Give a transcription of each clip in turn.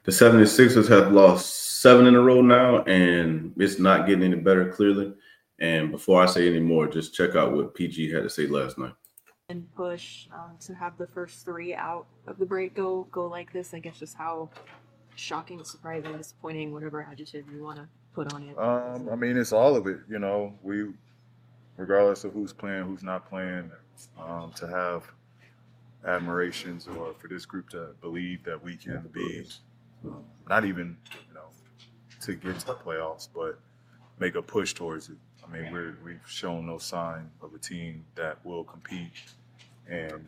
The 76ers have lost 7 in a row now, and it's not getting any better, clearly. And before I say any more, just check out what PG had to say last night. And push to have the first three out of the break go like this. I guess just how shocking, surprising, disappointing, whatever adjective you want to put on it. I mean, it's all of it. We, regardless of who's playing, who's not playing, to have admirations or for this group to believe that we can be not even to get to the playoffs, but make a push towards it. I mean, we've shown no sign of a team that will compete, and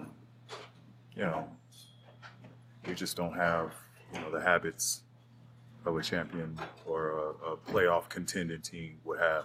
we just don't have the habits of a champion or a playoff contending team would have.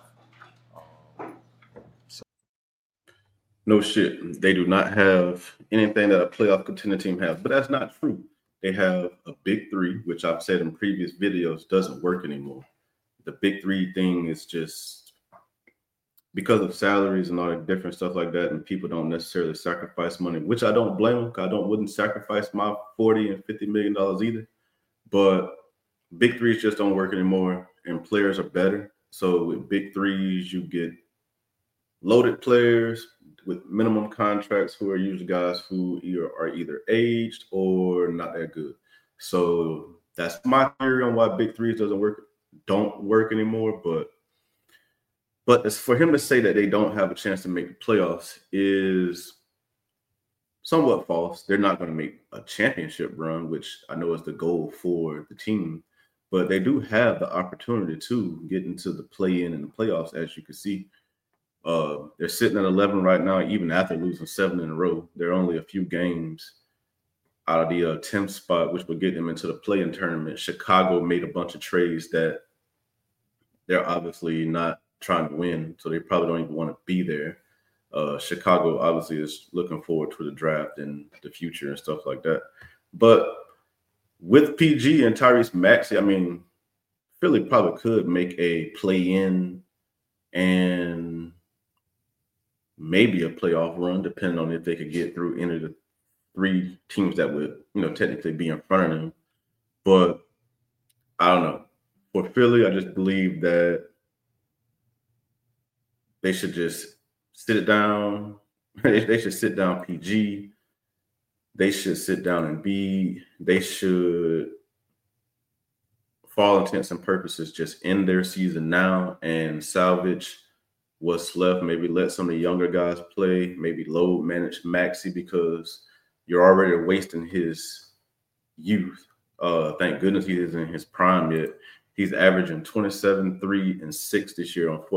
No shit. They do not have anything that a playoff contender team has, but that's not true. They have a big three, which I've said in previous videos doesn't work anymore. The big three thing is just because of salaries and all the different stuff like that, and people don't necessarily sacrifice money, which I don't blame them. Wouldn't sacrifice my $40 and $50 million either. But big threes just don't work anymore, and players are better. So with big threes, you get loaded players with minimum contracts who are usually guys who are either aged or not that good. So that's my theory on why big threes don't work anymore. But it's for him to say that they don't have a chance to make the playoffs is somewhat false. They're not going to make a championship run, which I know is the goal for the team. But they do have the opportunity to get into the play-in and the playoffs, as you can see. They're sitting at 11 right now, even after losing 7 in a row. They're only a few games out of the 10th spot, which would get them into the play-in tournament. Chicago made a bunch of trades that they're obviously not trying to win, so they probably don't even want to be there. Chicago obviously is looking forward to the draft and the future and stuff like that. But with PG and Tyrese Maxey, I mean, Philly probably could make a play-in and maybe a playoff run, depending on if they could get through any of the 3 teams that would, technically be in front of them. But I don't know. For Philly, I just believe that they should just sit it down. They should sit down PG. They should sit down Embiid. They should, for all intents and purposes, just end their season now and salvage what's left. Maybe let some of the younger guys play. Maybe load manage Maxey because you're already wasting his youth. Thank goodness he isn't in his prime yet. He's averaging 27, 3, and 6 this year on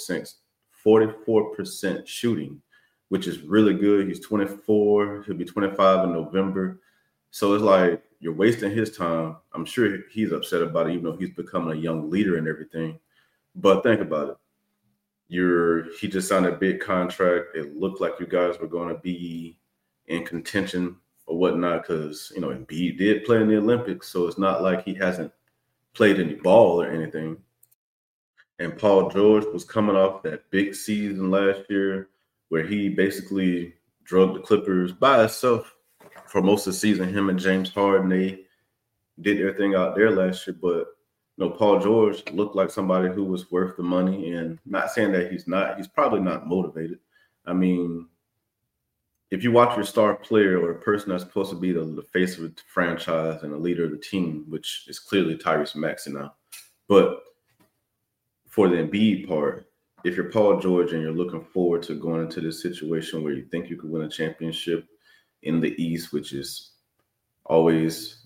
44% shooting, which is really good. He's 24. He'll be 25 in November. So it's like you're wasting his time. I'm sure he's upset about it, even though he's becoming a young leader and everything. But think about it. He just signed a big contract. It looked like you guys were going to be in contention or whatnot because, Embiid did play in the Olympics. So it's not like he hasn't played any ball or anything. And Paul George was coming off that big season last year where he basically drug the Clippers by himself for most of the season. Him and James Harden, they did their thing out there last year. But, Paul George looked like somebody who was worth the money. And not saying that he's not. He's probably not motivated. I mean, if you watch your star player or the person that's supposed to be the face of the franchise and the leader of the team, which is clearly Tyrese Maxey now. But for the Embiid part, if you're Paul George and you're looking forward to going into this situation where you think you could win a championship in the East, which is always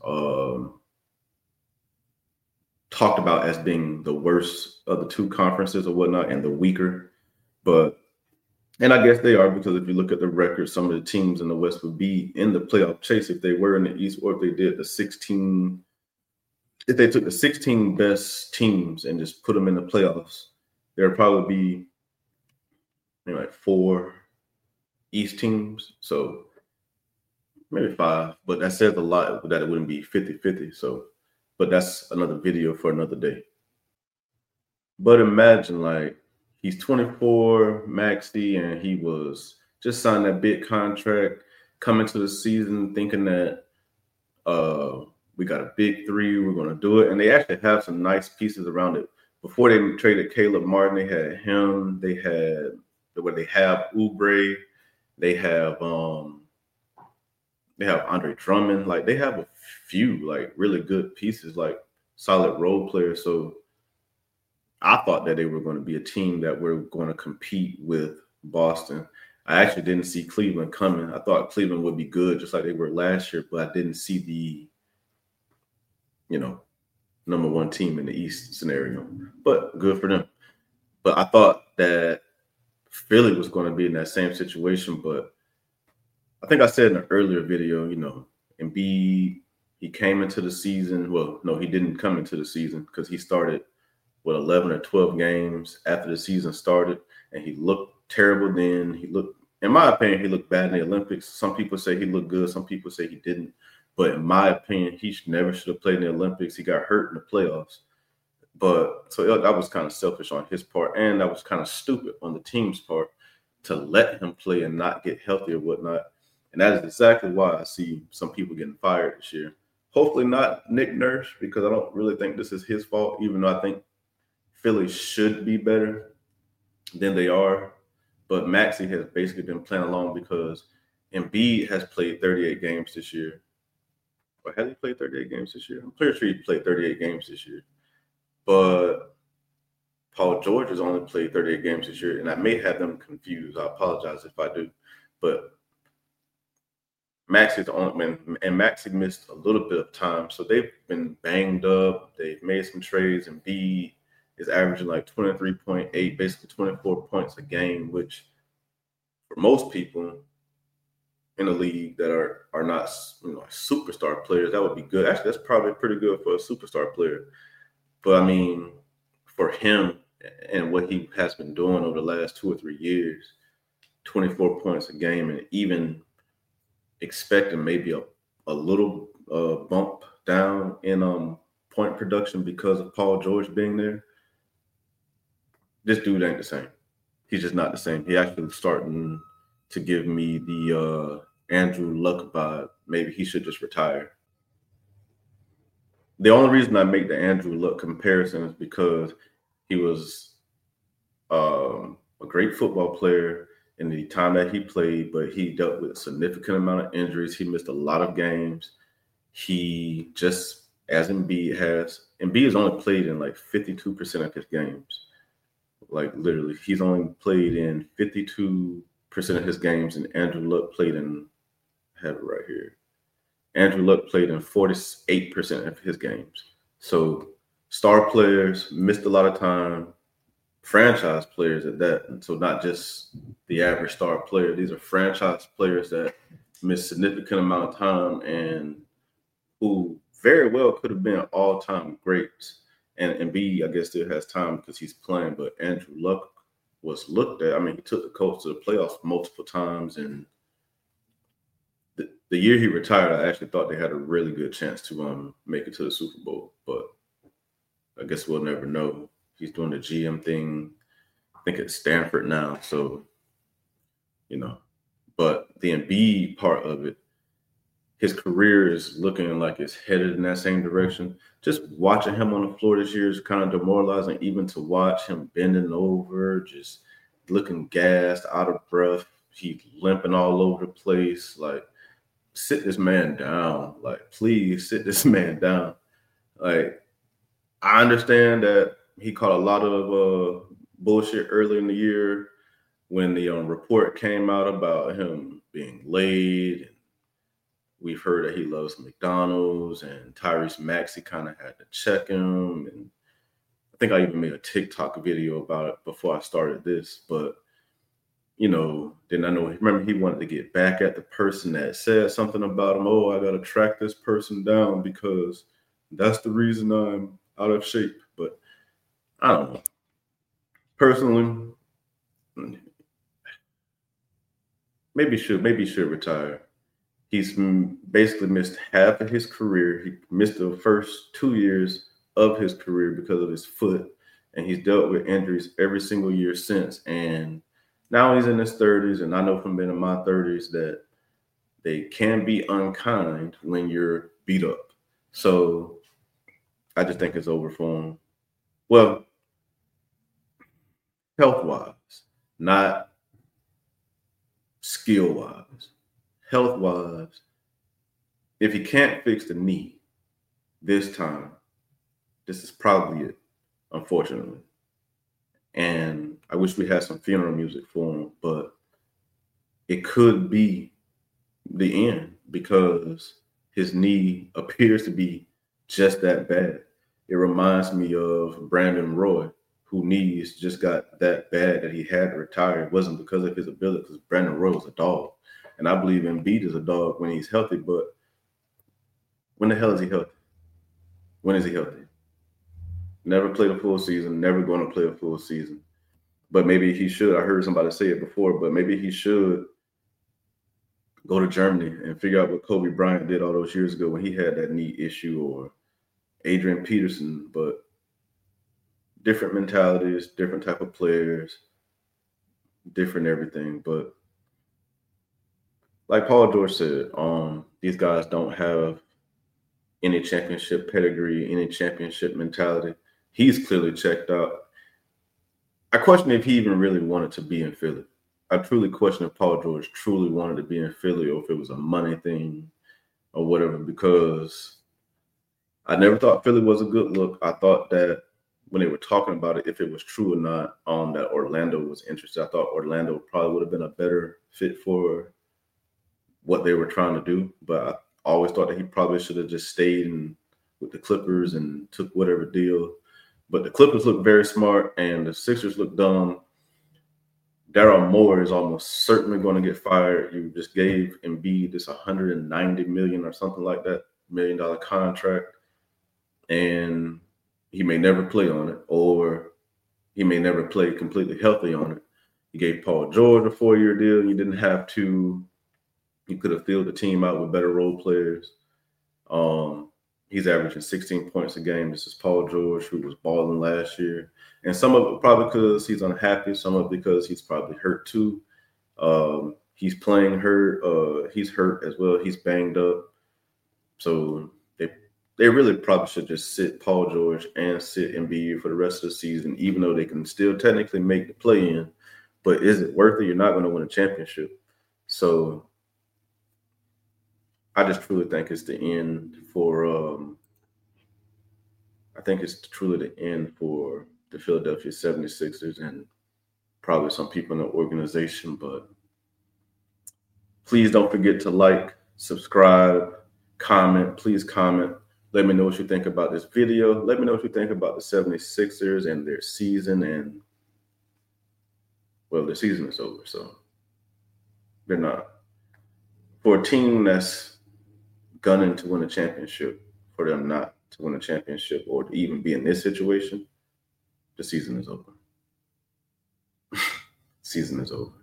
talked about as being the worst of the 2 conferences or whatnot and the weaker. And I guess they are, because if you look at the record, some of the teams in the West would be in the playoff chase if they were in the East, or if they took the 16 best teams and just put them in the playoffs, there would probably be maybe like 4 East teams. So maybe 5, but that says a lot that it wouldn't be 50-50. So, but that's another video for another day. But imagine, like, he's 24, Maxey, and he was just signed that big contract, coming to the season thinking that we got a big three. We're going to do it. And they actually have some nice pieces around it. Before they traded Caleb Martin, they had him. They have Oubre. They have Andre Drummond. Like, they have a few like really good pieces, like solid role players. So I thought that they were going to be a team that were going to compete with Boston. I actually didn't see Cleveland coming. I thought Cleveland would be good, just like they were last year, but I didn't see the, number one team in the East scenario. But good for them. But I thought that Philly was going to be in that same situation. But I think I said in an earlier video, Embiid, he came into the season. Well, no, he didn't come into the season because he started 11 or 12 games after the season started, and he looked terrible then. In my opinion, he looked bad in the Olympics. Some people say he looked good. Some people say he didn't. But in my opinion, he never should have played in the Olympics. He got hurt in the playoffs. But so that was kind of selfish on his part, and that was kind of stupid on the team's part to let him play and not get healthy or whatnot. And that is exactly why I see some people getting fired this year. Hopefully not Nick Nurse, because I don't really think this is his fault, even though I think Philly should be better than they are. But Maxey has basically been playing along because Embiid has played 38 games this year. Or has he played 38 games this year? I'm pretty sure he played 38 games this year. But Paul George has only played 38 games this year, and I may have them confused. I apologize if I do. But Maxey's the only man, and Maxey missed a little bit of time. So they've been banged up. They've made some trades, and Embiid is averaging like 23.8, basically 24 points a game, which for most people in the league that are not superstar players, that would be good. Actually, that's probably pretty good for a superstar player. But I mean, for him and what he has been doing over the last 2 or 3 years, 24 points a game, and even expecting maybe a little bump down in point production because of Paul George being there, this dude ain't the same. He's just not the same. He actually starting to give me the Andrew Luck vibe. Maybe he should just retire. The only reason I make the Andrew Luck comparison is because he was a great football player in the time that he played, but he dealt with a significant amount of injuries. He missed a lot of games. He just, as Embiid has only played in like 52% of his games. Like literally, he's only played in 52% of his games, and Andrew Luck played in, I have it right here. Andrew Luck played in 48% of his games. So star players missed a lot of time, franchise players at that. And so not just the average star player. These are franchise players that miss significant amount of time and who very well could have been all-time greats. And Embiid, I guess, still has time because he's playing. But Andrew Luck was looked at. I mean, he took the Colts to the playoffs multiple times. And the year he retired, I actually thought they had a really good chance to make it to the Super Bowl. But I guess we'll never know. He's doing the GM thing, I think at Stanford now. So, but the Embiid part of it, his career is looking like it's headed in that same direction. Just watching him on the floor this year is kind of demoralizing, even to watch him bending over, just looking gassed, out of breath. He's limping all over the place. Like, sit this man down. Like, please sit this man down. Like, I understand that he caught a lot of bullshit early in the year when the report came out about him being laid. We've heard that he loves McDonald's, and Tyrese Maxey kind of had to check him. And I think I even made a TikTok video about it before I started this. But, then I remember he wanted to get back at the person that said something about him. Oh, I got to track this person down because that's the reason I'm out of shape. But I don't know. Personally, maybe he should retire. He's basically missed half of his career. He missed the first 2 years of his career because of his foot, and he's dealt with injuries every single year since. And now he's in his 30s, and I know from being in my 30s that they can be unkind when you're beat up. So I just think it's over for him. Well, health-wise, not skill-wise. Health-wise, if he can't fix the knee this time, this is probably it, unfortunately. And I wish we had some funeral music for him, but it could be the end because his knee appears to be just that bad. It reminds me of Brandon Roy, whose knees just got that bad that he had to retire. It wasn't because of his ability, because Brandon Roy was a dog. And I believe Embiid is a dog when he's healthy, but when the hell is he healthy? When is he healthy? Never played a full season, never going to play a full season. But maybe he should. I heard somebody say it before, but maybe he should go to Germany and figure out what Kobe Bryant did all those years ago when he had that knee issue, or Adrian Peterson. But different mentalities, different type of players, different everything. But like Paul George said, these guys don't have any championship pedigree, any championship mentality. He's clearly checked out. I question if he even really wanted to be in Philly. I truly question if Paul George truly wanted to be in Philly, or if it was a money thing or whatever, because I never thought Philly was a good look. I thought that when they were talking about it, if it was true or not, that Orlando was interested. I thought Orlando probably would have been a better fit for what they were trying to do. But I always thought that he probably should have just stayed with the Clippers and took whatever deal. But the Clippers look very smart, and the Sixers look dumb. Daryl Moore is almost certainly going to get fired. You just gave Embiid this $190 million or something like that $1 million contract, and he may never play on it, or he may never play completely healthy on it. You gave Paul George a 4-year deal. You didn't have to. You could have filled the team out with better role players. He's averaging 16 points a game. This is Paul George, who was balling last year. And some of it probably because he's unhappy. Some of it because he's probably hurt too. He's playing hurt. He's hurt as well. He's banged up. So they really probably should just sit Paul George and sit Embiid for the rest of the season, even though they can still technically make the play-in. But is it worth it? You're not going to win a championship. So I just truly think it's the end for I think it's truly the end for the Philadelphia 76ers and probably some people in the organization. But please don't forget to like, subscribe, comment. Please comment. Let me know what you think about this video. Let me know what you think about the 76ers and their season. And, well, their season is over, so they're not. For a team that's gunning to win a championship, for them not to win a championship or to even be in this situation, the season is over. Season is over.